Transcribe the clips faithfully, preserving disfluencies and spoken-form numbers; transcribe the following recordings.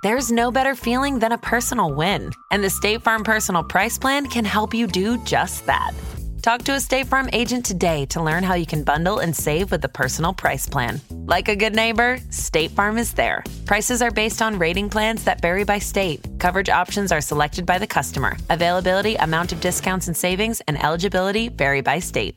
There's no better feeling than a personal win. And the State Farm Personal Price Plan can help you do just that. Talk to a State Farm agent today to learn how you can bundle and save with the Personal Price Plan. Like a good neighbor, State Farm is there. Prices are based on rating plans that vary by state. Coverage options are selected by the customer. Availability, amount of discounts and savings, and eligibility vary by state.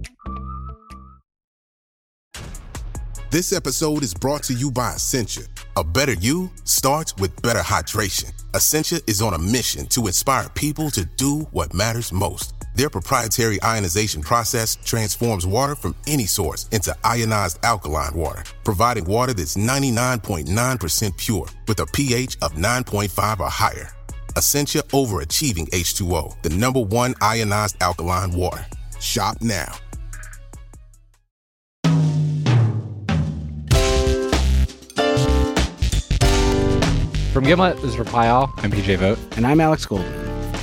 This episode is brought to you by Essentia. A better you starts with better hydration. Essentia is on a mission to inspire people to do what matters most. Their proprietary ionization process transforms water from any source into ionized alkaline water, providing water that's ninety-nine point nine percent pure with a pH of nine point five or higher. Essentia overachieving H two O, the number one ionized alkaline water. Shop now. From Gimlet, this is Reply All. I'm P J Vogt. And I'm Alex Goldman.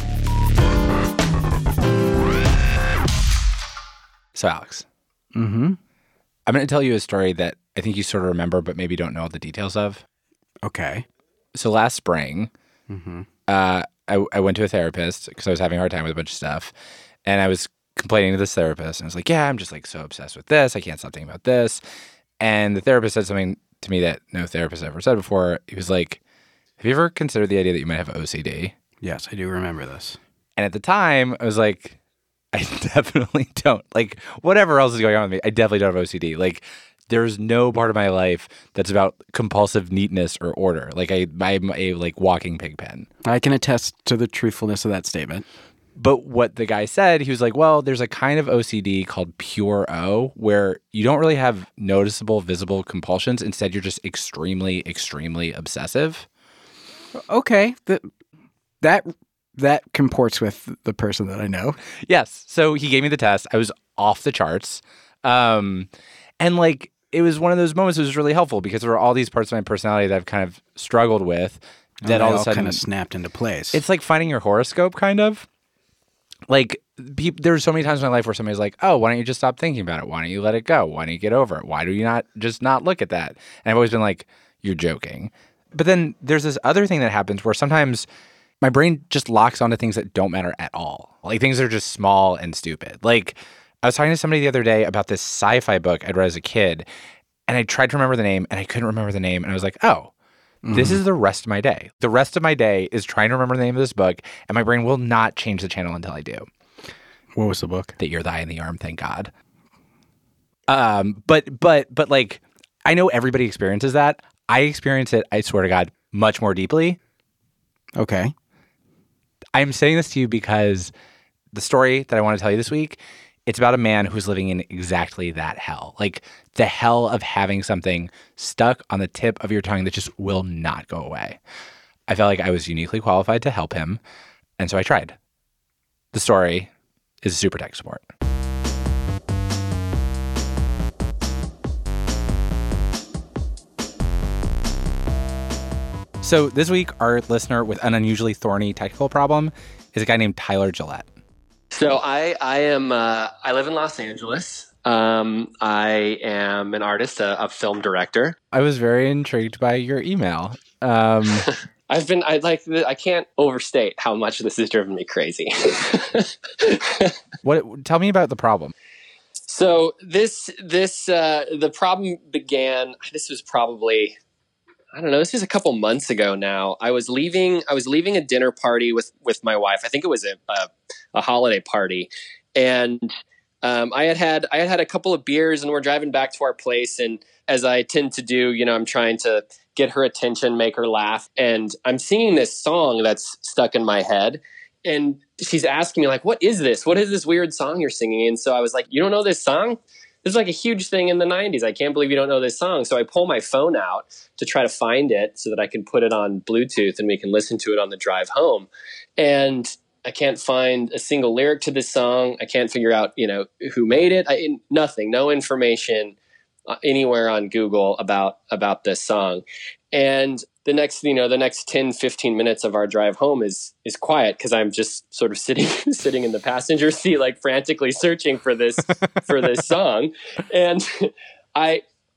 So, Alex. Mm-hmm. I'm going to tell you a story that I think you sort of remember, but maybe don't know all the details of. Okay. So, last spring, mm-hmm. uh, I, I went to a therapist because I was having a hard time with a bunch of stuff. And I was complaining to this therapist. And I was like, yeah, I'm just like so obsessed with this. I can't stop thinking about this. And the therapist said something to me that no therapist ever said before. He was like, have you ever considered the idea that you might have O C D? Yes, I do remember this. And at the time, I was like, I definitely don't. Like, whatever else is going on with me, I definitely don't have O C D. Like, there's no part of my life that's about compulsive neatness or order. Like, I, I'm a, like, walking pig pen. I can attest to the truthfulness of that statement. But what the guy said, he was like, well, there's a kind of O C D called pure O, where you don't really have noticeable, visible compulsions. Instead, you're just extremely, extremely obsessive. Okay, that that that comports with the person that I know. Yes. So he gave me the test. I was off the charts, um, and like it was one of those moments that was really helpful because there were all these parts of my personality that I've kind of struggled with. That all, all of a sudden kind of snapped into place. It's like finding your horoscope, kind of. Like pe- there's so many times in my life where somebody's like, "Oh, why don't you just stop thinking about it? Why don't you let it go? Why don't you get over it? Why do you not just not look at that?" And I've always been like, "You're joking." But then there's this other thing that happens where sometimes my brain just locks onto things that don't matter at all. Like things that are just small and stupid. Like I was talking to somebody the other day about this sci-fi book I'd read as a kid, and I tried to remember the name, and I couldn't remember the name. And I was like, oh, mm-hmm. This is the rest of my day. The rest of my day is trying to remember the name of this book, and my brain will not change the channel until I do. What was the book? That You're the Eye in the Arm, thank God. Um, but, but, but like, I know everybody experiences that. I experience it, I swear to God, much more deeply. Okay. I'm saying this to you because the story that I want to tell you this week, it's about a man who's living in exactly that hell. Like the hell of having something stuck on the tip of your tongue that just will not go away. I felt like I was uniquely qualified to help him, and so I tried. The story is Super Tech Support. So this week, our listener with an unusually thorny technical problem is a guy named Tyler Gillette. So I I am uh, I live in Los Angeles. Um, I am an artist, a, a film director. I was very intrigued by your email. Um, I've been I like I can't overstate how much this has driven me crazy. What? Tell me about the problem. So this this uh, the problem began. This was probably. I don't know. This is a couple months ago now. I was leaving. I was leaving a dinner party with, with my wife. I think it was a a, a holiday party, and um, I had had I had had a couple of beers, and we're driving back to our place. And as I tend to do, you know, I'm trying to get her attention, make her laugh, and I'm singing this song that's stuck in my head. And she's asking me like, "What is this? What is this weird song you're singing?" And so I was like, "You don't know this song? This is like a huge thing in the nineties. I can't believe you don't know this song." So I pull my phone out to try to find it so that I can put it on Bluetooth and we can listen to it on the drive home. And I can't find a single lyric to this song. I can't figure out, you know, who made it. I, nothing, no information anywhere on Google about, about this song. And the next, you know, the next ten, fifteen minutes of our drive home is, is quiet because I'm just sort of sitting, sitting in the passenger seat, like frantically searching for this, for this song. And I,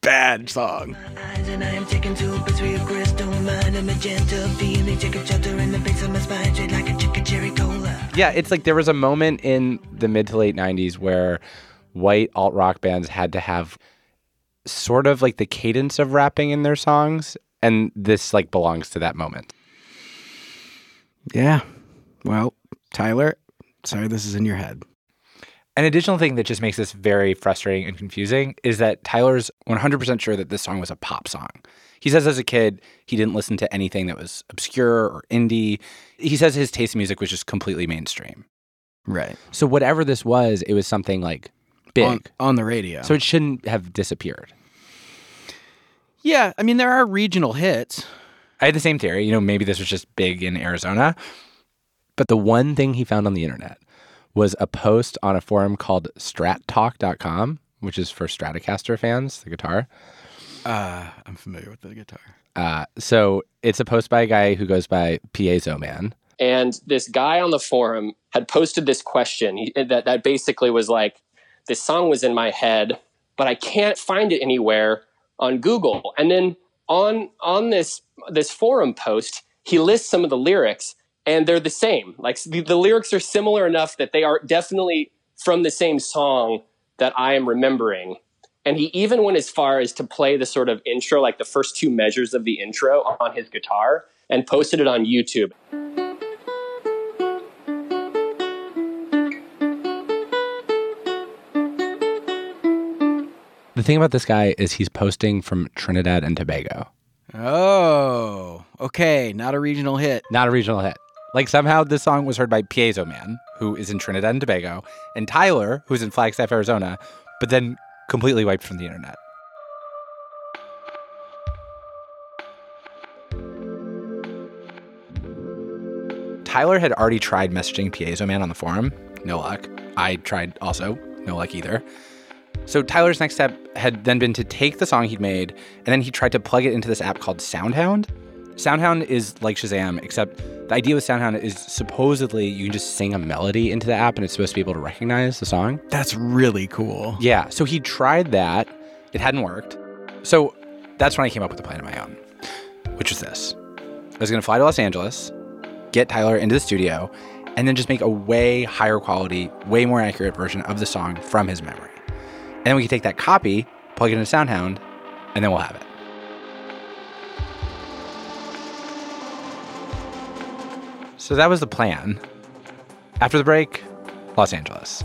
bad song. And I am taken to a place where your crystal mind and magenta feeling take a shelter in the base of my spine, straight like a chicken cherry cola. Yeah, it's like there was a moment in the mid to late nineties where white alt rock bands had to have sort of like the cadence of rapping in their songs, and this like belongs to that moment. Yeah. Well, Tyler, sorry this is in your head. An additional thing that just makes this very frustrating and confusing is that Tyler's one hundred percent sure that this song was a pop song. He says as a kid, he didn't listen to anything that was obscure or indie. He says his taste in music was just completely mainstream. Right. So whatever this was, it was something like big. On, on the radio. So it shouldn't have disappeared. Yeah, I mean, there are regional hits. I had the same theory. You know, maybe this was just big in Arizona. But the one thing he found on the internet was a post on a forum called strat talk dot com, which is for Stratocaster fans, the guitar. Uh, I'm familiar with the guitar. Uh, so it's a post by a guy who goes by Piezo Man. And this guy on the forum had posted this question he, that, that basically was like, this song was in my head, but I can't find it anywhere on Google. And then on on this this forum post, he lists some of the lyrics, and they're the same. Like the, the lyrics are similar enough that they are definitely from the same song that I am remembering. And he even went as far as to play the sort of intro, like the first two measures of the intro on his guitar, and posted it on YouTube. The thing about this guy is he's posting from Trinidad and Tobago. Oh, okay. Not a regional hit. Not a regional hit. Like somehow this song was heard by Piezo Man, who is in Trinidad and Tobago, and Tyler, who's in Flagstaff, Arizona, but then completely wiped from the internet. Tyler had already tried messaging Piezo Man on the forum. No luck. I tried also. No luck either. So Tyler's next step had then been to take the song he'd made, and then he tried to plug it into this app called SoundHound. SoundHound is like Shazam, except the idea with SoundHound is supposedly you can just sing a melody into the app, and it's supposed to be able to recognize the song. That's really cool. Yeah, so he tried that. It hadn't worked. So that's when I came up with a plan of my own, which was this. I was going to fly to Los Angeles, get Tyler into the studio, and then just make a way higher quality, way more accurate version of the song from his memory. And then we can take that copy, plug it into SoundHound, and then we'll have it. So that was the plan. After the break, Los Angeles.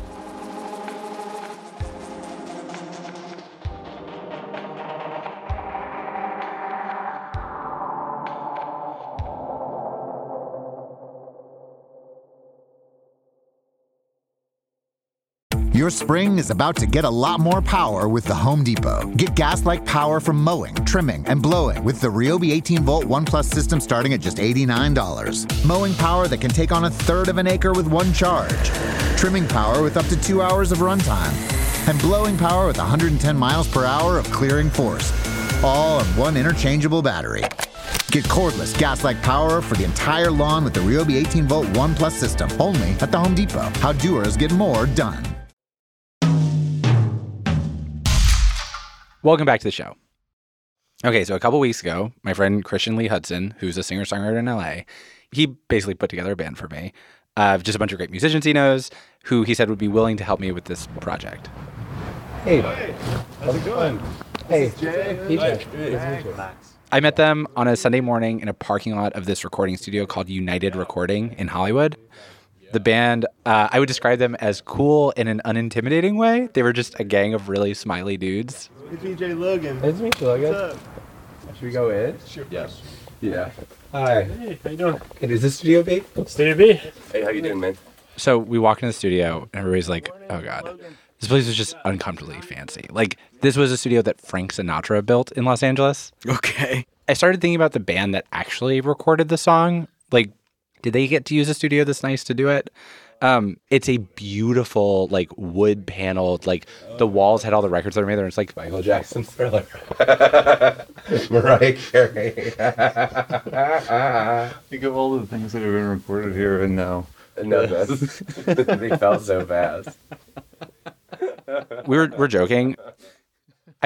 Your spring is about to get a lot more power with the Home Depot. Get gas-like power from mowing, trimming, and blowing with the Ryobi eighteen volt One Plus system starting at just eighty-nine dollars. Mowing power that can take on a third of an acre with one charge. Trimming power with up to two hours of runtime. And blowing power with one hundred ten miles per hour of clearing force. All on one interchangeable battery. Get cordless gas-like power for the entire lawn with the Ryobi eighteen volt One Plus system. Only at the Home Depot. How doers get more done. Welcome back to the show. Okay, so a couple weeks ago, my friend Christian Lee Hudson, who's a singer-songwriter in L A, he basically put together a band for me. Uh, just a bunch of great musicians he knows, who he said would be willing to help me with this project. Hey. Hey. How's it going? Hey. This is Jay. Hey, Jay. Nice to meet you. I met them on a Sunday morning in a parking lot of this recording studio called United Recording in Hollywood. The band, uh, I would describe them as cool in an unintimidating way. They were just a gang of really smiley dudes. It's me, Jay Logan. Nice to meet you, Logan. What's up? Should we go in? Sure. Yes. Yeah. Hi. Hey, how you doing? And is this Studio B? Studio B. Hey, how you doing, man? So we walk in the studio, and everybody's like, oh, God. This place was just uncomfortably fancy. Like, this was a studio that Frank Sinatra built in Los Angeles. Okay. I started thinking about the band that actually recorded the song. Like, did they get to use a studio this nice to do it? Um, it's a beautiful, like, wood paneled, like, the walls had all the records that were made there. It's like Michael Jackson's Thriller. Mariah Carey. Think of all the things that have been recorded here and now. No, that's, they felt so fast. We were, we're joking.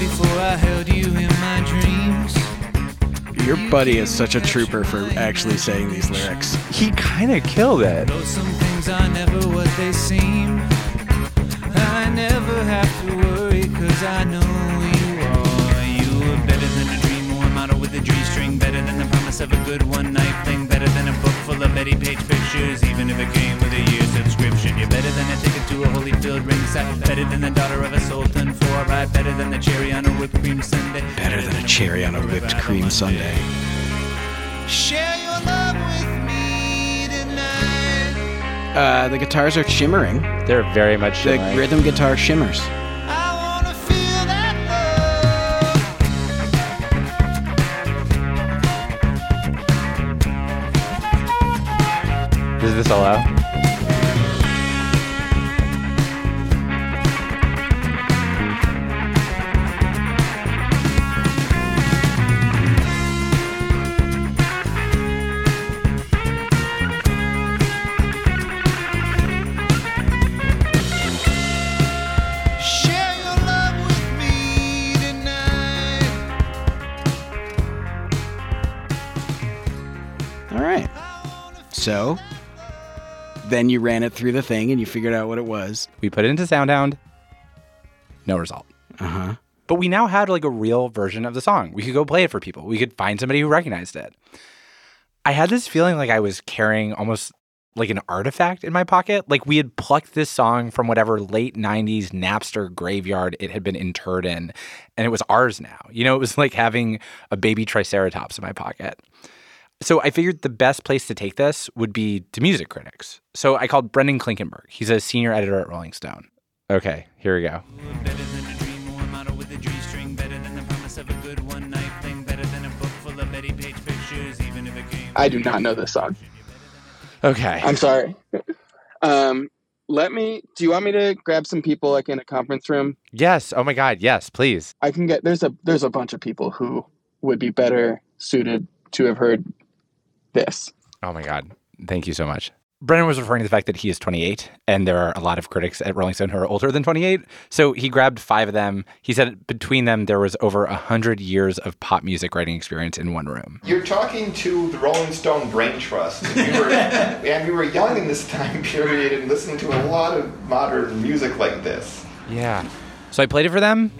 before I held you in my dreams. Your buddy is such a trooper for actually saying these lyrics. He kind of killed it. Though some things are never what they seem, I never have to worry, cause I know you are. You are better than a dream or a model with a G-string, better than the promise of a good one-night thing, better than a book full of Betty Page pictures, even if it came with a year subscription. You're better than a ticket to a Holyfield ringside, better than the daughter of a Sultan for a ride, better than the cherry on a whipped cream sundae, Better than a cherry on a whipped cream sundae. share your love with me tonight. Uh, the guitars are shimmering. They're very much The shimmering. rhythm guitar shimmers. I wanna feel that This is the solo. share your love with me tonight. All right. So, then you ran it through the thing and you figured out what it was. We put it into SoundHound. No result. Uh-huh. But we now had like a real version of the song. We could go play it for people. We could find somebody who recognized it. I had this feeling like I was carrying almost like an artifact in my pocket. Like we had plucked this song from whatever late nineties Napster graveyard it had been interred in, and it was ours now. You know, it was like having a baby Triceratops in my pocket. So I figured the best place to take this would be to music critics. So I called Brendan Klinkenberg. He's a senior editor at Rolling Stone. Okay, here we go. Better than a dream or a model with a G-string, better than the promise of a good one-night thing, better than a book full of Betty Page pictures, even if it came. I do not know this song. Okay. I'm sorry. Um, let me. Do you want me to grab some people like in a conference room? Yes. Oh my God. Yes, please. I can get. There's a there's a bunch of people who would be better suited to have heard this. Oh my God. Thank you so much. Brennan was referring to the fact that he is twenty-eight, and there are a lot of critics at Rolling Stone who are older than twenty-eight. So he grabbed five of them. He said between them, there was over one hundred years of pop music writing experience in one room. You're talking to the Rolling Stone Brain Trust. We were, and we were young in this time period and listening to a lot of modern music like this. Yeah. So I played it for them.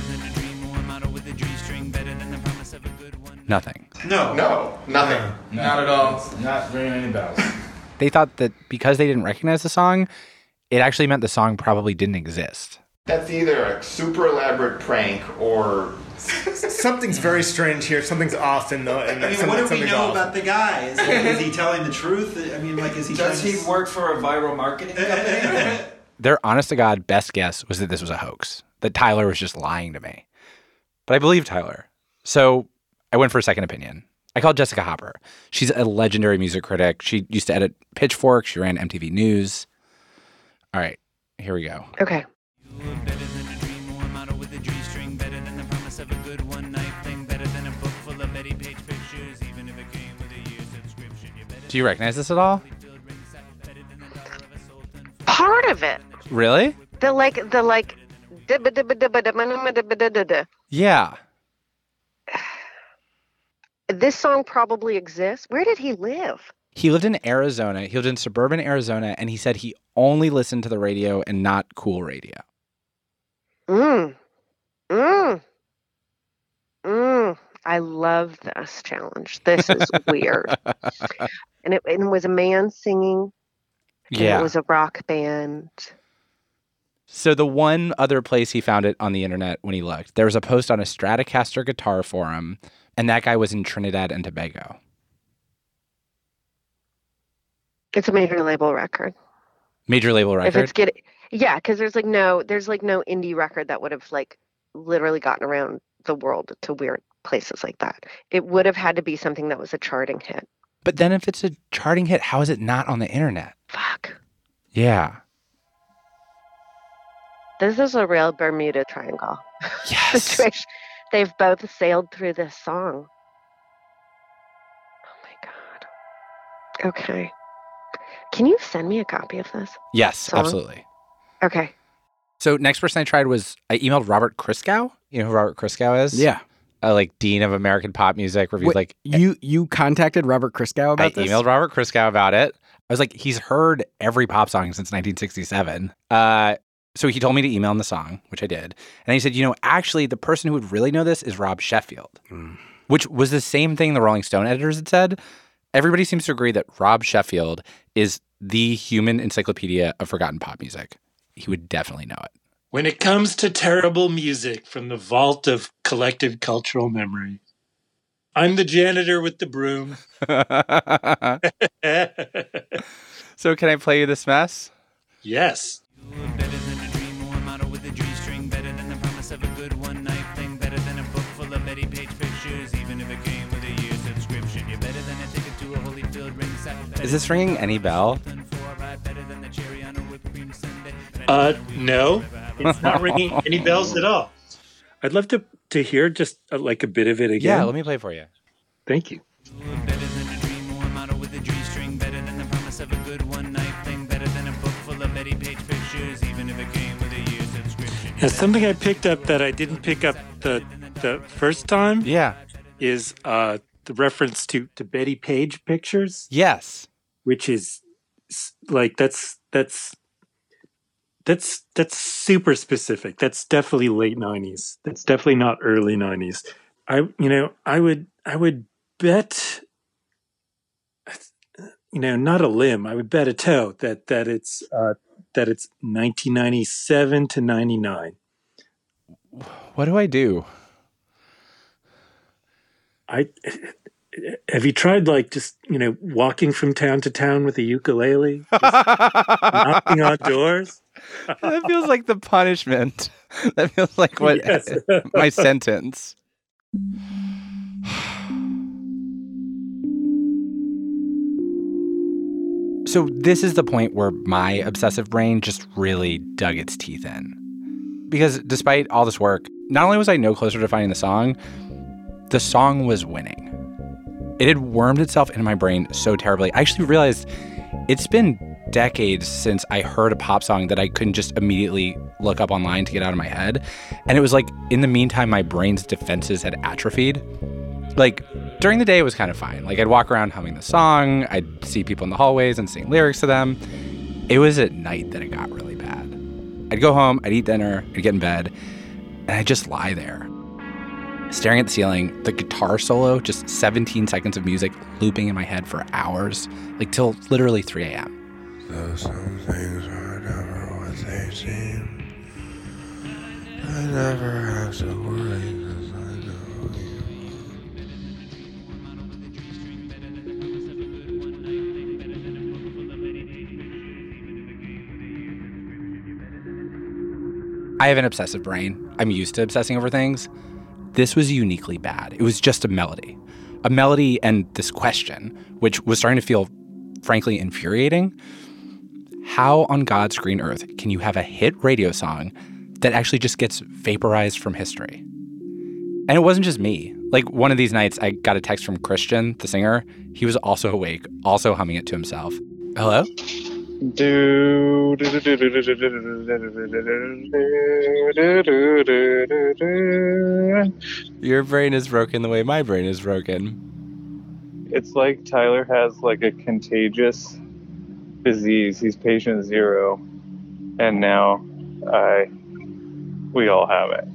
Nothing. No. No. Nothing. No, not at all. Not ringing any bells. They thought that because they didn't recognize the song, it actually meant the song probably didn't exist. That's either a super elaborate prank or... Something's very strange here. Something's off in the... In the I mean, some, what do we something's know off. about the guy? Is, is he telling the truth? I mean, like, is he... Does trying he to... work for a viral marketing company? Their honest to God best guess was that this was a hoax, that Tyler was just lying to me. But I believe Tyler. So I went for a second opinion. I called Jessica Hopper. She's a legendary music critic. She used to edit Pitchfork. She ran M T V News. All right, here we go. Okay. Do you recognize this at all? Part of it. Really? The like, the like, dibba dibba dibba dibba dibba dibba dibba. Yeah. This song probably exists. Where did he live? He lived in Arizona. He lived in suburban Arizona, and he said he only listened to the radio and not cool radio. Mm. Mm. Mm. I love this challenge. This is weird. And it, and it was a man singing. And Yeah. it was a rock band. So the one other place he found it on the internet when he looked, there was a post on a Stratocaster guitar forum, and that guy was in Trinidad and Tobago. It's a major label record. Major label record? If it's getting, yeah, because there's like no, there's like no indie record that would have like literally gotten around the world to weird places like that. It would have had to be something that was a charting hit. But then if it's a charting hit, how is it not on the internet? Fuck. Yeah. This is a real Bermuda Triangle Yes. situation. They've both sailed through this song. Oh my God. Okay. Can you send me a copy of this? Yes, song? absolutely. Okay. So next person I tried was, I emailed Robert Christgau. You know who Robert Christgau is? Yeah. Uh, like Dean of American Pop Music, reviewed Wait, like you you contacted Robert Christgau about I this? emailed Robert Christgau about it. I was like, he's heard every pop song since nineteen sixty-seven. Uh, so he told me to email him the song, which I did. And he said, you know, actually, the person who would really know this is Rob Sheffield, Mm. which was the same thing the Rolling Stone editors had said. Everybody seems to agree that Rob Sheffield is the human encyclopedia of forgotten pop music. He would definitely know it. When it comes to terrible music from the vault of collective cultural memory, I'm the janitor with the broom. So can I play you this mess? Yes. Better than a dream warm model with a G string. Better than the promise of a good one night thing. Better than a book full of Betty Page pictures. Even if it came with a year subscription. You're better than a ticket to a Holyfield ringside. Is this ringing any bell? Uh, no, it's not ringing any bells at all. I'd love to to hear just uh, like a bit of it again. Yeah, let me play for you. Thank you. Better than a dream warm model with a G string. Better than the promise of a good one night thing. Better than a book full of Betty Page pictures. Even if it came with a year subscription. Now, something I picked up that I didn't pick up the the first time. Yeah, is uh the reference to to Betty Page pictures. Yes, which is like that's that's. That's that's super specific. That's definitely late nineties. That's definitely not early nineties. I you know I would I would bet you know not a limb. I would bet a toe that that it's uh, that it's nineteen ninety-seven to ninety-nine. What do I do? I have you tried like just you know walking from town to town with a ukulele, just knocking on doors? That feels like the punishment. That feels like what Yes. my sentence. So this is the point where my obsessive brain just really dug its teeth in. Because despite all this work, not only was I no closer to finding the song, the song was winning. It had wormed itself into my brain so terribly. I actually realized it's been decades since I heard a pop song that I couldn't just immediately look up online to get out of my head. And it was like, in the meantime, my brain's defenses had atrophied. Like, during the day, it was kind of fine. Like, I'd walk around humming the song. I'd see people in the hallways and sing lyrics to them. It was at night that it got really bad. I'd go home, I'd eat dinner, I'd get in bed, and I'd just lie there, staring at the ceiling, the guitar solo, just seventeen seconds of music looping in my head for hours, like till literally three a.m. So some things are never what they seem. I never have to worry 'cause I know you. I have an obsessive brain. I'm used to obsessing over things. This was uniquely bad. It was just a melody. A melody and this question, which was starting to feel, frankly, infuriating. How on God's green earth can you have a hit radio song that actually just gets vaporized from history? And it wasn't just me. Like, one of these nights, I got a text from Christian, the singer. He was also awake, also humming it to himself. Hello? Do Your brain is broken the way my brain is broken. It's like Tyler has like a contagious disease. He's patient zero, and now I, we all have it.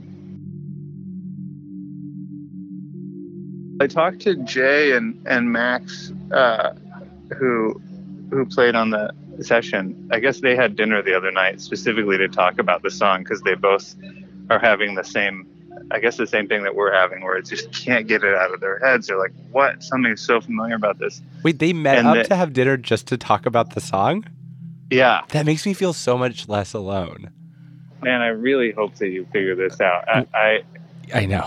I talked to Jay and and Max, uh, who who played on the session. I guess they had dinner the other night specifically to talk about the song because they both are having the same, I guess the same thing that we're having, where it just can't get it out of their heads. They're like, what? Something's so familiar about this. Wait, they met And up the- to have dinner just to talk about the song? Yeah. That makes me feel so much less alone. Man, I really hope that you figure this out. I, I, I know.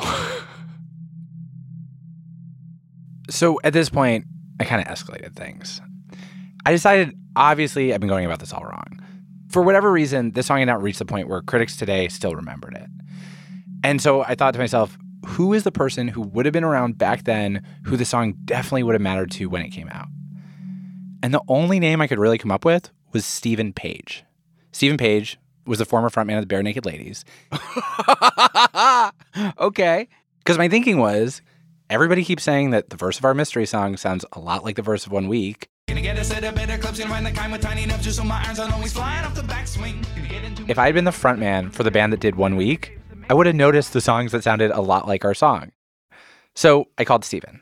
So at this point, I kind of escalated things. I decided, obviously, I've been going about this all wrong. For whatever reason, this song had not reached the point where critics today still remembered it. And so I thought to myself, who is the person who would have been around back then who the song definitely would have mattered to when it came out? And the only name I could really come up with was Stephen Page. Stephen Page was the former frontman of the Bare Naked Ladies. Okay. Because my thinking was, everybody keeps saying that the verse of our mystery song sounds a lot like the verse of One Week. Gonna get a set of better clips, gonna find the kind with tiny enough just so my irons aren't always flying off the backswing. Gonna get into If I had been the front man for the band that did One Week, I would have noticed the songs that sounded a lot like our song. So I called Steven.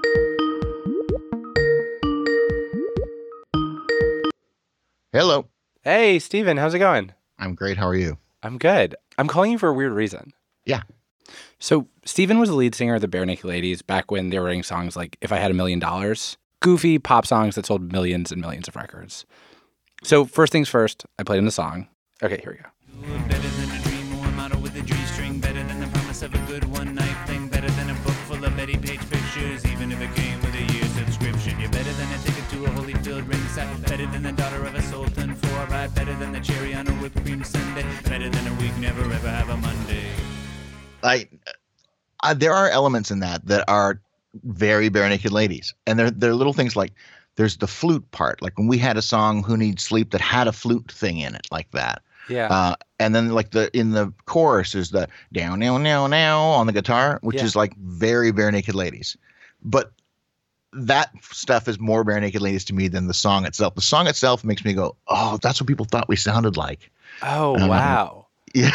Hello. Hey, Steven, how's it going? I'm great. How are you? I'm good. I'm calling you for a weird reason. Yeah. So Steven was the lead singer of the Bare Naked Ladies back when they were writing songs like If I Had a Million Dollars, goofy pop songs that sold millions and millions of records. So first things first, I played him the song. Okay, here we go. Better than a dream or a model with a G-string. Better than the promise of a good one-night thing. Better than a book full of Betty Page pictures. Even if it came with a year's subscription. You're better than a ticket to a Holyfield ringside. Better than the daughter of a Sultan for a ride. Better than the cherry on a whipped cream sundae. Better than a week never ever have a Monday. I, uh, there are elements in that that are very Bare Naked Ladies. And they're, they're little things like there's the flute part. Like when we had a song, Who Needs Sleep, that had a flute thing in it like that. Yeah. Uh, and then like the in the chorus is the down, now, now, now on the guitar, which Yeah. is like very Bare Naked Ladies. But that stuff is more Bare Naked Ladies to me than the song itself. The song itself makes me go, oh, that's what people thought we sounded like. Oh, Um, wow. Yeah.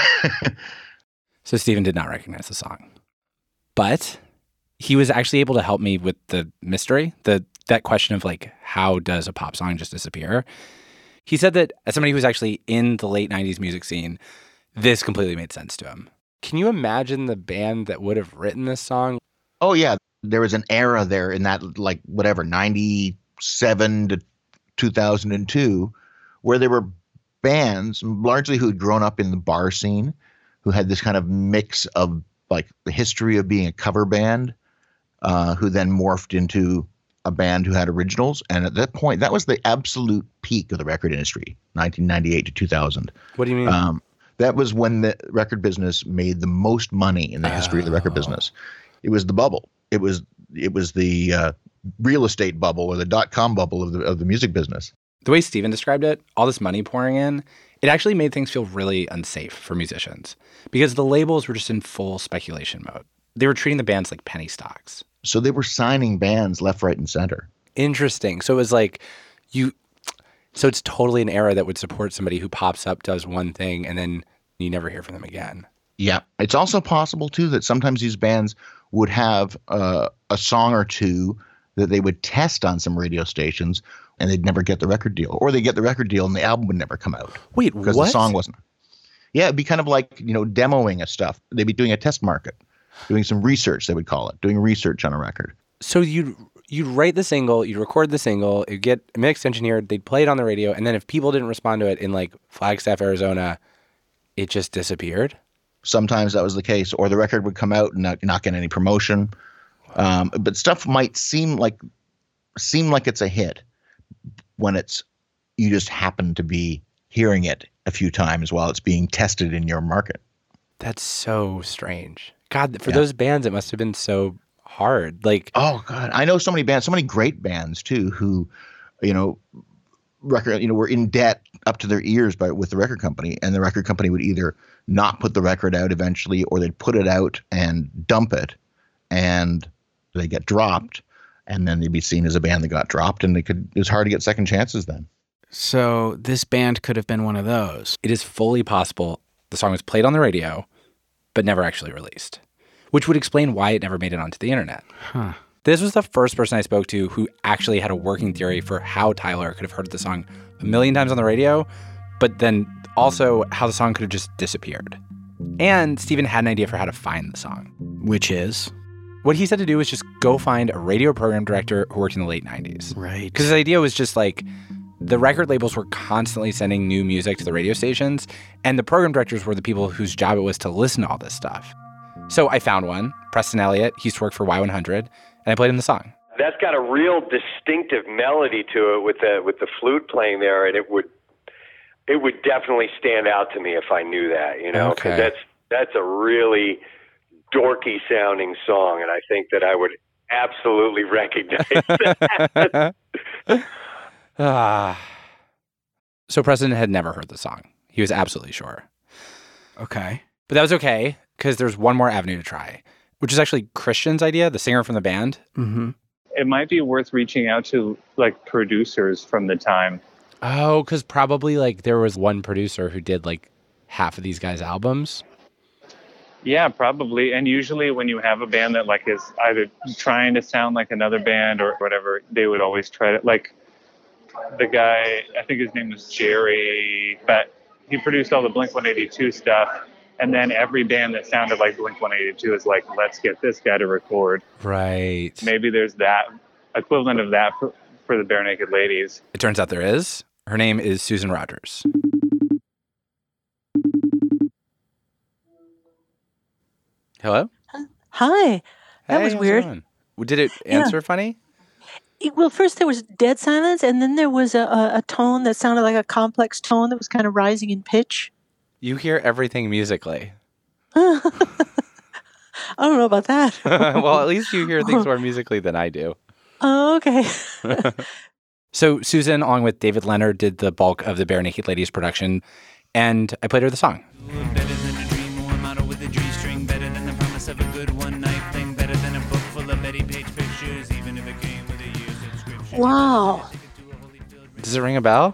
So Steven did not recognize the song. But he was actually able to help me with the mystery, the that question of like, how does a pop song just disappear? He said that as somebody who was actually in the late nineties music scene, this completely made sense to him. Can you imagine the band that would have written this song? Oh, yeah. There was an era there in that, like, whatever, ninety-seven to two thousand two, where there were bands, largely who had grown up in the bar scene, who had this kind of mix of, like, the history of being a cover band, uh, who then morphed into a band who had originals. And at that point, that was the absolute peak of the record industry, nineteen ninety-eight to two thousand. What do you mean? Um, that was when the record business made the most money in the history of the record business. It was the bubble. It was it was the uh, real estate bubble or the dot-com bubble of the of the music business. The way Steven described it, all this money pouring in, it actually made things feel really unsafe for musicians because the labels were just in full speculation mode. They were treating the bands like penny stocks. So they were signing bands left, right, and center. Interesting. So it was like you so it's totally an era that would support somebody who pops up, does one thing, and then you never hear from them again. Yeah. It's also possible, too, that sometimes these bands would have uh, a song or two that they would test on some radio stations and they'd never get the record deal. Or they get the record deal and the album would never come out. Wait, because what? the song wasn't. Yeah, it'd be kind of like, you know, demoing a stuff. They'd be doing a test market, doing some research, they would call it, doing research on a record. So you'd, you'd write the single, you'd record the single, it'd get mixed, engineered, they'd play it on the radio, and then if people didn't respond to it in like Flagstaff, Arizona, it just disappeared? Sometimes that was the case, or the record would come out and not, not get any promotion. Um, but stuff might seem like seem like it's a hit when it's you just happen to be hearing it a few times while it's being tested in your market. That's so strange. God, for Yeah. those bands, it must have been so hard. Like, oh God, I know so many bands, so many great bands too, who, you know, record, you know, were in debt up to their ears by with the record company, and the record company would either not put the record out eventually, or they'd put it out and dump it, and they get dropped, and then they'd be seen as a band that got dropped, and they could. It was hard to get second chances then. So this band could have been one of those. it is fully possible the song was played on the radio, but never actually released, which would explain why it never made it onto the internet. Huh. This was the first person I spoke to who actually had a working theory for how Tyler could have heard the song a million times on the radio, but then also how the song could have just disappeared. And Steven had an idea for how to find the song. Which is? What he said to do was just go find a radio program director who worked in the late nineties. Right. Because his idea was just like, the record labels were constantly sending new music to the radio stations, and the program directors were the people whose job it was to listen to all this stuff. So I found one, Preston Elliott. He used to work for Y one hundred, and I played him the song. That's got a real distinctive melody to it with the with the flute playing there, and it would it would definitely stand out to me if I knew that, you know, because Okay. that's that's a really dorky sounding song, and I think that I would absolutely recognize that. Ah. So Preston had never heard the song. He was absolutely sure. Okay. But that was okay, because there's one more avenue to try, which is actually Christian's idea, the singer from the band. Mm-hmm. It might be worth reaching out to like producers from the time. Oh, because probably like there was one producer who did like half of these guys' albums. Yeah, probably. And usually when you have a band that like is either trying to sound like another band or whatever, they would always try to, like the guy, I think his name was Jerry, but he produced all the Blink one eighty-two stuff. And then every band that sounded like Blink one eighty-two is like, let's get this guy to record. Right. Maybe there's that equivalent of that for, for the Bare Naked Ladies. It turns out there is. Her name is Susan Rogers. Hello? Hi. That Hey, was how's it weird. going? Did it answer funny? It- Well, first there was dead silence, and then there was a, a, a tone that sounded like a complex tone that was kind of rising in pitch. You hear everything musically. I don't know about that. Well, at least you hear things more musically than I do. Oh, okay. So Susan, along with David Leonard, did the bulk of the Bare Naked Ladies production, and I played her the song. Better than a dream warm out with a G-string. Better than the promise of a good one-night thing. Better than a book full of Betty Page pictures, even if it came with a year's subscription. Wow. Does it ring a bell?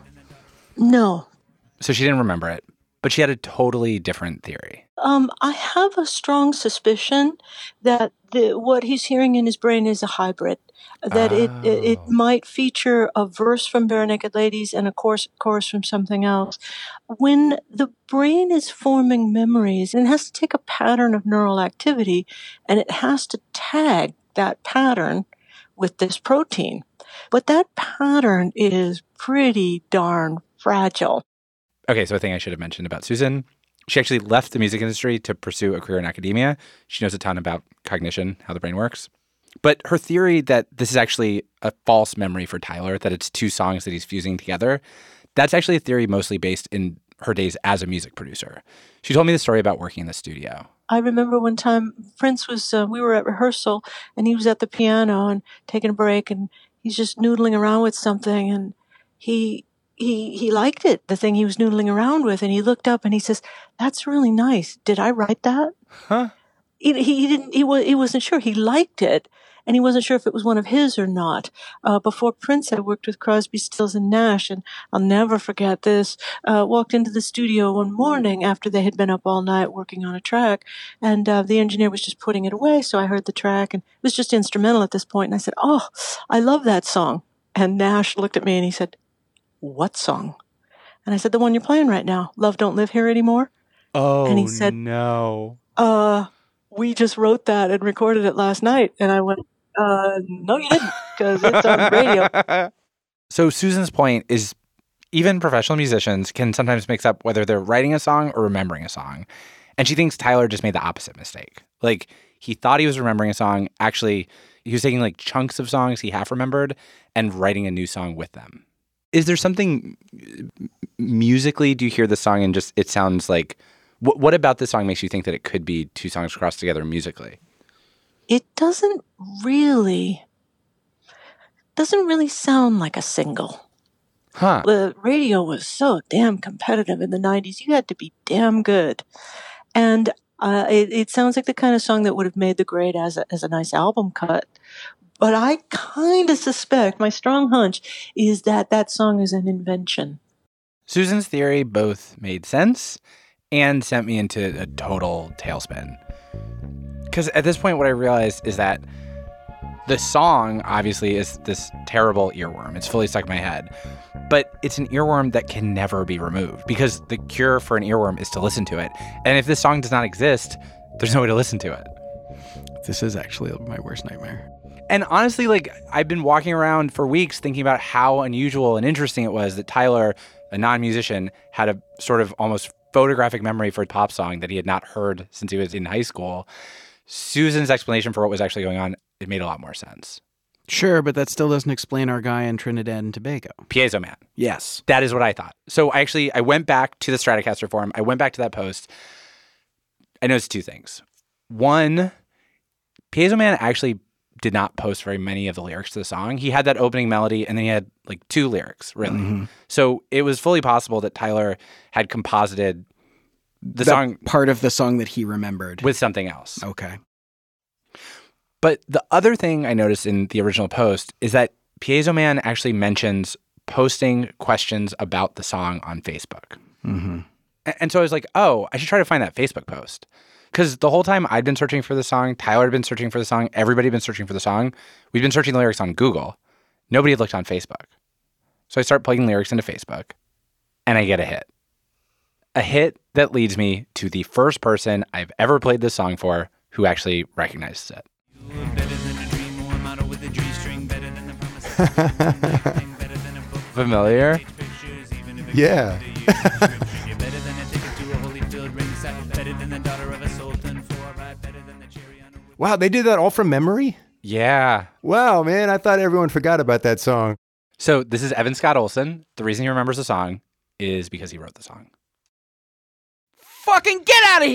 No. So she didn't remember it, but she had a totally different theory. Um, I have a strong suspicion that the, what he's hearing in his brain is a hybrid. That it, it it might feature a verse from Bare Naked Ladies and a chorus, chorus from something else. When the brain is forming memories, it has to take a pattern of neural activity, and it has to tag that pattern with this protein. But that pattern is pretty darn fragile. Okay, so I think I should have mentioned about Susan. She actually left the music industry to pursue a career in academia. She knows a ton about cognition, how the brain works. But her theory that this is actually a false memory for Tyler, that it's two songs that he's fusing together, that's actually a theory mostly based in her days as a music producer. She told me the story about working in the studio. I remember one time Prince was, uh, we were at rehearsal, and he was at the piano and taking a break, and he's just noodling around with something, and he he he liked it, the thing he was noodling around with, and he looked up and he says, "That's really nice. Did I write that?" Huh? He, he didn't. He was. He wasn't sure. He liked it, and he wasn't sure if it was one of his or not. Uh, before Prince, I worked with Crosby, Stills, and Nash, and I'll never forget this. Uh, walked into the studio one morning after they had been up all night working on a track, and uh, the engineer was just putting it away. So I heard the track, and it was just instrumental at this point. And I said, "Oh, I love that song." And Nash looked at me and he said, "What song?" And I said, "The one you're playing right now, Love Don't Live Here Anymore." Oh, and he said, no. Uh, we just wrote that and recorded it last night. And I went, uh, no, you didn't, because it's on radio. So Susan's point is even professional musicians can sometimes mix up whether they're writing a song or remembering a song. And she thinks Tyler just made the opposite mistake. Like, he thought he was remembering a song. Actually, he was taking like chunks of songs he half remembered and writing a new song with them. Is there something musically, do you hear the song and just it sounds like, what, what about this song makes you think that it could be two songs crossed together musically? It doesn't really, doesn't really sound like a single. Huh. The radio was so damn competitive in the nineties. You had to be damn good. And uh, it, it sounds like the kind of song that would have made the grade as a, as a nice album cut. But I kind of suspect, my strong hunch, is that that song is an invention. Susan's theory both made sense and sent me into a total tailspin. Because at this point, what I realized is that the song, obviously, is this terrible earworm. It's fully stuck in my head. But it's an earworm that can never be removed because the cure for an earworm is to listen to it. And if this song does not exist, there's no way to listen to it. This is actually my worst nightmare. And honestly, like, I've been walking around for weeks thinking about how unusual and interesting it was that Tyler, a non-musician, had a sort of almost photographic memory for a pop song that he had not heard since he was in high school. Susan's explanation for what was actually going on, it made a lot more sense. Sure, but that still doesn't explain our guy in Trinidad and Tobago. Piezo Man. Yes. That is what I thought. So I actually, I went back to the Stratocaster forum. I went back to that post. I noticed two things. One, Piezo Man actually did not post very many of the lyrics to the song. He had that opening melody, and then he had like two lyrics, really. Mm-hmm. So it was fully possible that Tyler had composited the, the song part of the song that he remembered with something else. Okay. But the other thing I noticed in the original post is that Piezo Man actually mentions posting questions about the song on Facebook. Mm-hmm. And so I was like, oh, I should try to find that Facebook post. Because the whole time I'd been searching for the song, Tyler had been searching for the song, everybody had been searching for the song. We'd been searching the lyrics on Google. Nobody had looked on Facebook. So I start plugging lyrics into Facebook, and I get a hit. A hit that leads me to the first person I've ever played this song for who actually recognizes it. Familiar? Yeah. Wow, they did that all from memory? Yeah. Wow, man, I thought everyone forgot about that song. So this is Evan Scott Olson. The reason he remembers the song is because he wrote the song. Fucking get out of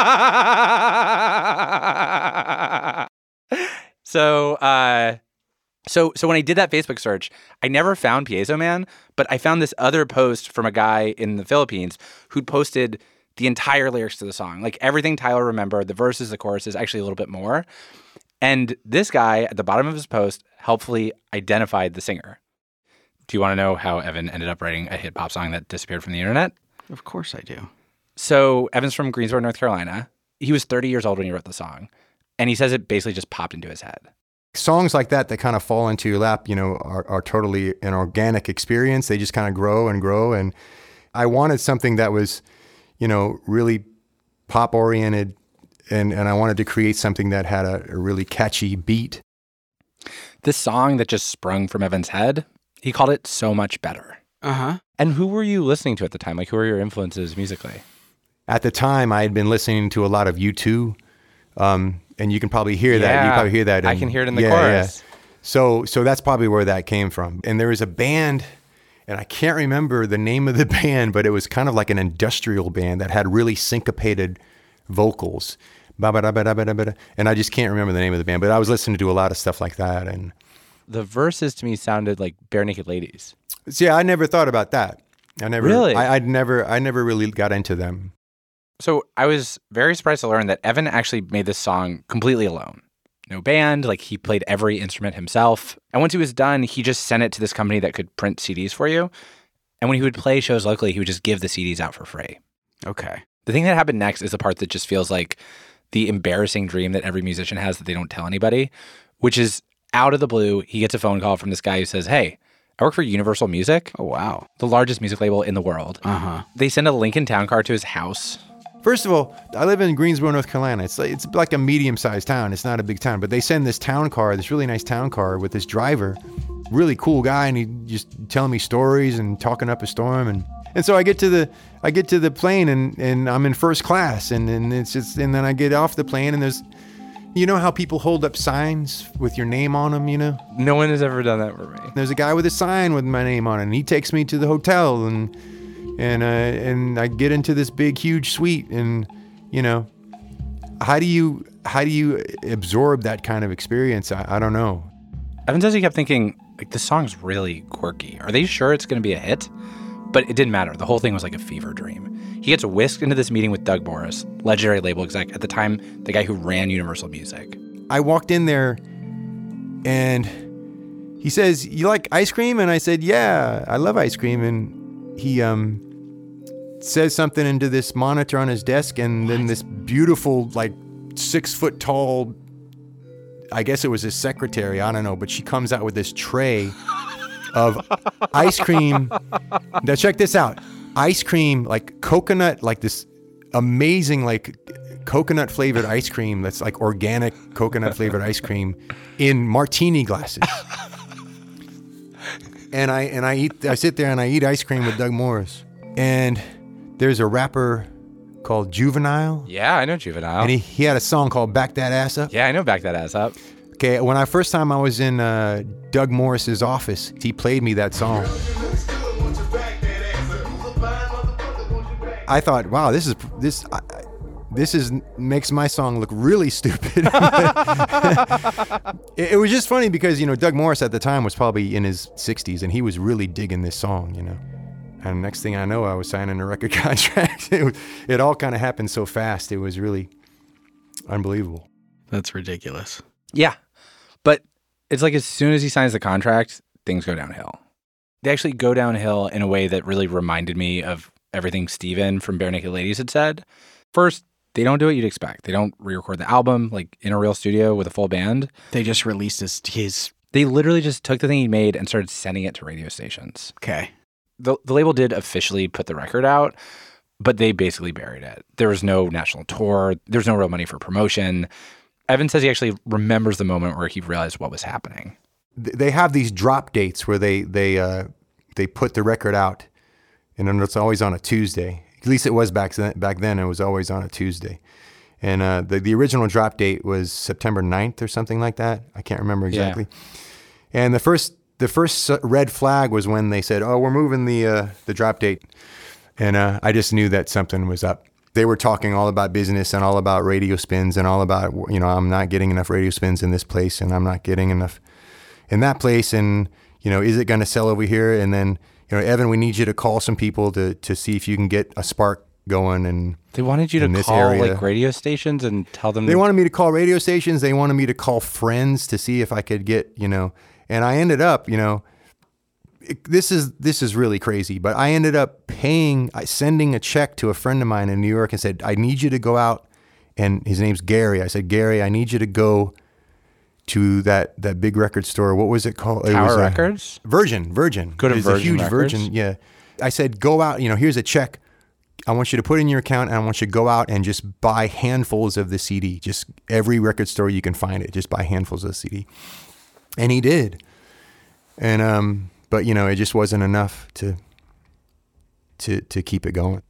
here! so, uh, so, so when I did that Facebook search, I never found Piezo Man, but I found this other post from a guy in the Philippines who'd posted the entire lyrics to the song, like everything Tyler remembered, the verses, the choruses, actually a little bit more. And this guy at the bottom of his post helpfully identified the singer. Do you want to know how Evan ended up writing a hit pop song that disappeared from the internet? Of course I do. So Evan's from Greensboro, North Carolina. He was thirty years old when he wrote the song. And he says it basically just popped into his head. Songs like that that kind of fall into your lap, you know, are, are totally an organic experience. They just kind of grow and grow. And I wanted something that was, you know, really pop oriented. And, and I wanted to create something that had a, a really catchy beat. This song that just sprung from Evan's head, he called it So Much Better. Uh-huh. And who were you listening to at the time? Like, who were your influences musically? At the time, I had been listening to a lot of U two. Um, and you can probably hear yeah, that. You probably hear that. In, I can hear it in the yeah, chorus. Yeah. So, so that's probably where that came from. And there was a band, and I can't remember the name of the band, but it was kind of like an industrial band that had really syncopated vocals. And I just can't remember the name of the band, but I was listening to a lot of stuff like that. And the verses to me sounded like Bare Naked Ladies. So yeah, I never thought about that. I never really. I, I'd never. I never really got into them. So I was very surprised to learn that Evan actually made this song completely alone. No band, like he played every instrument himself. And once he was done, he just sent it to this company that could print C Ds for you. And when he would play shows locally, he would just give the C Ds out for free. Okay. The thing that happened next is the part that just feels like the embarrassing dream that every musician has that they don't tell anybody, which is out of the blue, he gets a phone call from this guy who says, hey, I work for Universal Music. Oh, wow. The largest music label in the world. Uh-huh. They send a Lincoln Town Car to his house. First of all, I live in Greensboro, North Carolina. It's like, it's like a medium-sized town. It's not a big town. But they send this town car, this really nice town car with this driver, really cool guy, and he just telling me stories and talking up a storm. And, and so I get to the I get to the plane, and, and I'm in first class. And, and, it's just, and then I get off the plane, and there's... You know how people hold up signs with your name on them, you know? No one has ever done that for me. There's a guy with a sign with my name on it, and he takes me to the hotel, and and uh, and I get into this big, huge suite, and, you know, how do you how do you absorb that kind of experience? I, I don't know. Evan says he kept thinking, like, this song's really quirky. Are they sure it's going to be a hit? But it didn't matter. The whole thing was like a fever dream. He gets whisked into this meeting with Doug Morris, legendary label exec, at the time, the guy who ran Universal Music. I walked in there, and he says, you like ice cream? And I said, yeah, I love ice cream. And he um, says something into this monitor on his desk, and what? Then this beautiful, like, six-foot tall, I guess it was his secretary, I don't know, but she comes out with this tray of ice cream. Now, check this out. Ice cream, like coconut, like this amazing, like coconut flavored ice cream that's like organic coconut flavored ice cream in martini glasses. and I and I eat, I sit there and I eat ice cream with Doug Morris. And there's a rapper called Juvenile. Yeah, I know Juvenile. And he, he had a song called Back That Ass Up. Yeah, I know Back That Ass Up. Okay, when I first time I was in uh, Doug Morris's office, he played me that song. I thought, wow, this is this I, this is makes my song look really stupid. it, it was just funny because, you know, Doug Morris at the time was probably in his sixties, and he was really digging this song, you know. And next thing I know, I was signing a record contract. it, it all kind of happened so fast. It was really unbelievable. That's ridiculous. Yeah. But it's like as soon as he signs the contract, things go downhill. They actually go downhill in a way that really reminded me of everything Steven from Bare Naked Ladies had said. First, they don't do what you'd expect. They don't re-record the album like in a real studio with a full band. They just released his... his... They literally just took the thing he made and started sending it to radio stations. Okay. The, the label did officially put the record out, but they basically buried it. There was no national tour. There's no real money for promotion. Evan says he actually remembers the moment where he realized what was happening. They have these drop dates where they they uh, they put the record out, and then it's always on a Tuesday. At least it was back then. Back then, it was always on a Tuesday. And uh, the, the original drop date was September ninth or something like that. I can't remember exactly. Yeah. And the first the first red flag was when they said, oh, we're moving the uh, the drop date. And uh, I just knew that something was up. They were talking all about business and all about radio spins and all about, you know, I'm not getting enough radio spins in this place and I'm not getting enough in that place. And, you know, is it going to sell over here? And then, you know, Evan, we need you to call some people to, to see if you can get a spark going. And they wanted you to call area. like radio stations and tell them. They to- wanted me to call radio stations. They wanted me to call friends to see if I could get, you know, and I ended up, you know, it, this is this is really crazy, but I ended up paying, sending a check to a friend of mine in New York and said, I need you to go out, and his name's Gary. I said, Gary, I need you to go to that, that big record store. What was it called? Tower it was, Records? Uh, Virgin, Virgin. Go to It's Virgin a huge Records? Virgin, yeah. I said, go out, you know, here's a check. I want you to put in your account, and I want you to go out and just buy handfuls of the C D. Just every record store you can find it. Just buy handfuls of the C D. And he did. And, um... But, you know, it just wasn't enough to to to keep it going.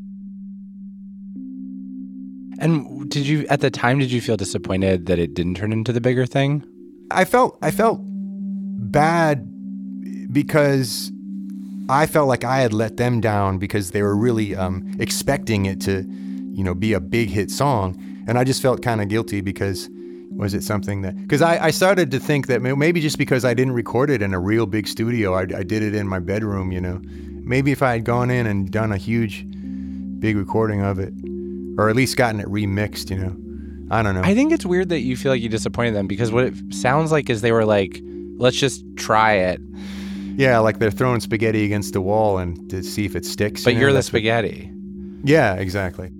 And did you, at the time, did you feel disappointed that it didn't turn into the bigger thing? I felt I felt bad because I felt like I had let them down because they were really um, expecting it to, you know, be a big hit song. And I just felt kind of guilty because... Was it something that, because I, I started to think that maybe just because I didn't record it in a real big studio, I, I did it in my bedroom, you know. Maybe if I had gone in and done a huge, big recording of it, or at least gotten it remixed, you know. I don't know. I think it's weird that you feel like you disappointed them because what it sounds like is they were like, let's just try it. Yeah, like they're throwing spaghetti against the wall and to see if it sticks. But you know? you're the That's spaghetti. What, yeah, exactly.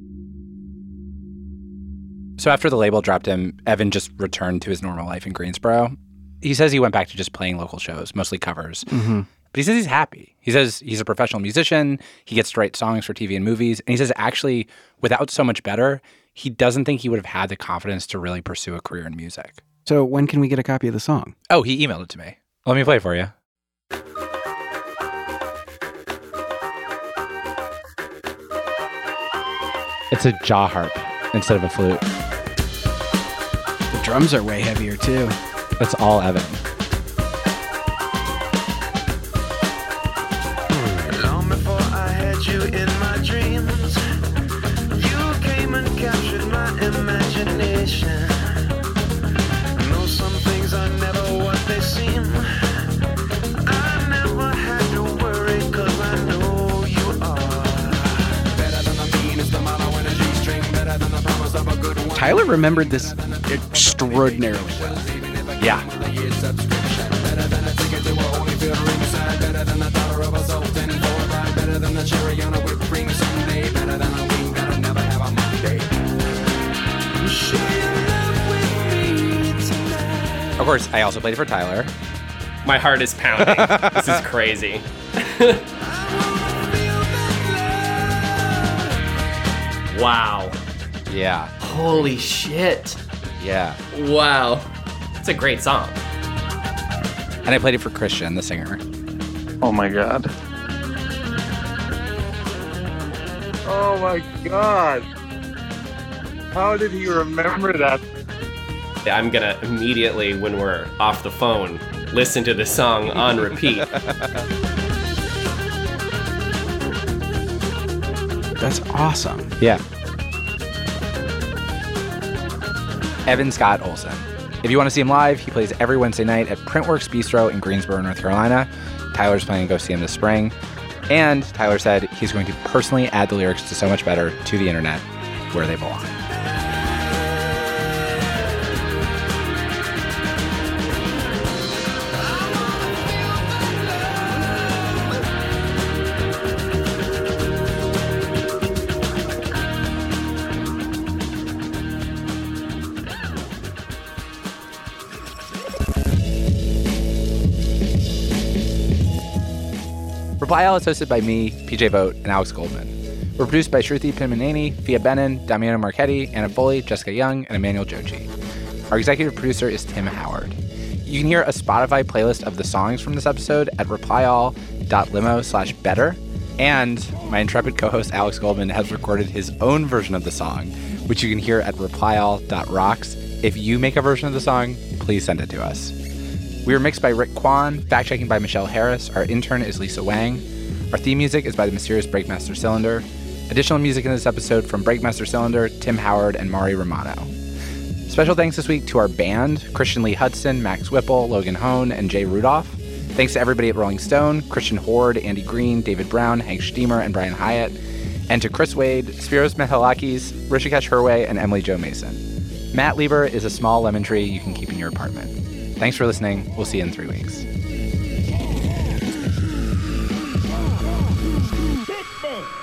So after the label dropped him, Evan just returned to his normal life in Greensboro. He says he went back to just playing local shows, mostly covers. Mm-hmm. But he says he's happy. He says he's a professional musician. He gets to write songs for T V and movies. And he says actually, without So Much Better, he doesn't think he would have had the confidence to really pursue a career in music. So when can we get a copy of the song? Oh, he emailed it to me. Let me play it for you. It's a jaw harp instead of a flute. The drums are way heavier, too. That's all Evan. Long before I had you in my dreams, you came and captured my imagination. I know some things are never what they seem. I never had to worry, cause I know you are. Better than the meanest, the model in a G-string, better than the promise of a good one. Tyler remembered this extraordinarily well. Yeah. Of course, I also played it for Tyler. My heart is pounding. This is crazy. Wow. Yeah. Holy shit. Yeah. Wow. It's a great song. And I played it for Christian, the singer. Oh my god. Oh my god. How did he remember that? I'm gonna immediately, when we're off the phone, listen to the song on repeat. That's awesome. Yeah. Evan Scott Olson. If you want to see him live, he plays every Wednesday night at Printworks Bistro in Greensboro, North Carolina. Tyler's planning to go see him this spring. And Tyler said he's going to personally add the lyrics to So Much Better to the internet where they belong. Reply All is hosted by me, P J Vogt, and Alex Goldman. We're produced by Shruti Pimaneni, Fia Benin, Damiano Marchetti, Anna Foley, Jessica Young, and Emmanuel Jochi. Our executive producer is Tim Howard. You can hear a Spotify playlist of the songs from this episode at replyall.limo slash better. And my intrepid co-host Alex Goldman has recorded his own version of the song, which you can hear at replyall.rocks. If you make a version of the song, please send it to us. We were mixed by Rick Kwan, fact-checking by Michelle Harris. Our intern is Lisa Wang. Our theme music is by the mysterious Breakmaster Cylinder. Additional music in this episode from Breakmaster Cylinder, Tim Howard, and Mari Romano. Special thanks this week to our band, Christian Lee Hudson, Max Whipple, Logan Hone, and Jay Rudolph. Thanks to everybody at Rolling Stone, Christian Horde, Andy Green, David Brown, Hank Steamer, and Brian Hyatt. And to Chris Wade, Spiros Methalakis, Rishikesh Herway, and Emily Jo Mason. Matt Lieber is a small lemon tree you can keep in your apartment. Thanks for listening. We'll see you in three weeks. Big